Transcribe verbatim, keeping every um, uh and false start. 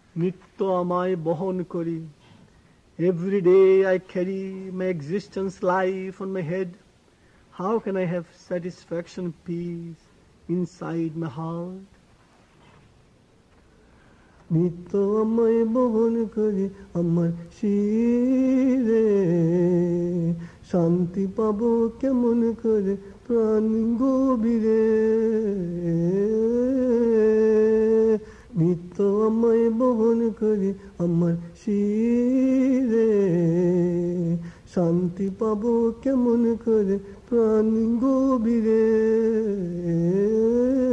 নিত্য আমায় বহন করি. Every day I carry my existence life on my head. How can I have satisfaction, peace inside my heart? নিত্য আমায় বহন করি আমার শিরে, শান্তি পাবো কেমন করে প্রাণ গভীরে. নিত্য আমায় বহন করি আমার শিরে, শান্তি পাবো কেমন করে প্রাণ গভীরে.